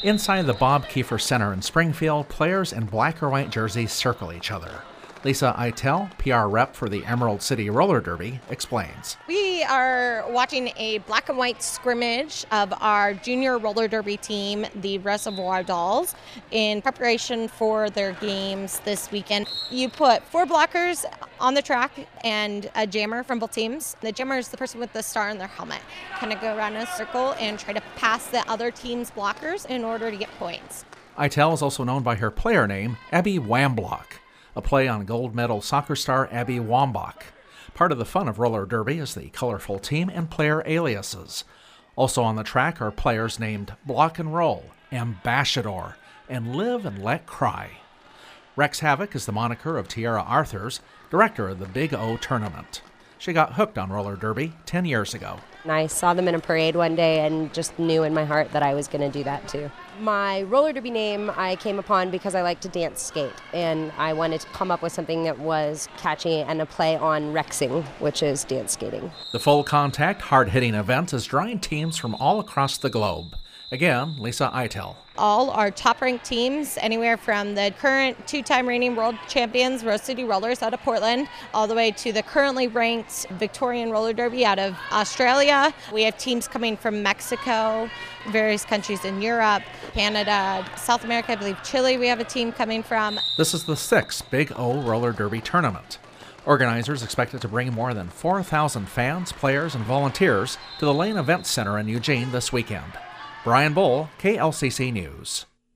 Inside the Bob Kiefer Center in Springfield, players in black or white jerseys circle each other. Lisa Eitel, PR rep for the Emerald City Roller Derby, explains. We are watching a black and white scrimmage of our junior roller derby team, the Reservoir Dolls, in preparation for their games this weekend. You put 4 blockers on the track and a jammer from both teams. The jammer is the person with the star on their helmet. Kind of go around in a circle and try to pass the other team's blockers in order to get points. Eitel is also known by her player name, Abby Wamblock, a play on gold medal soccer star Abby Wambach. Part of the fun of roller derby is the colorful team and player aliases. Also on the track are players named Block and Roll, Ambassador, and Live and Let Cry. Rex Havoc is the moniker of Tiara Arthurs, director of the Big O tournament. She got hooked on roller derby 10 years ago. And I saw them in a parade one day and just knew in my heart that I was going to do that too. My roller derby name I came upon because I like to dance skate, and I wanted to come up with something that was catchy and a play on rexing, which is dance skating. The full contact, hard-hitting event is drawing teams from all across the globe. Again, Lisa Eitel. All our top-ranked teams, anywhere from the current 2-time reigning world champions, Rose City Rollers out of Portland, all the way to the currently ranked Victorian Roller Derby out of Australia. We have teams coming from Mexico, various countries in Europe, Canada, South America, I believe Chile we have a team coming from. This is the 6th Big O Roller Derby tournament. Organizers expected to bring more than 4,000 fans, players, and volunteers to the Lane Events Center in Eugene this weekend. Brian Bull, KLCC News.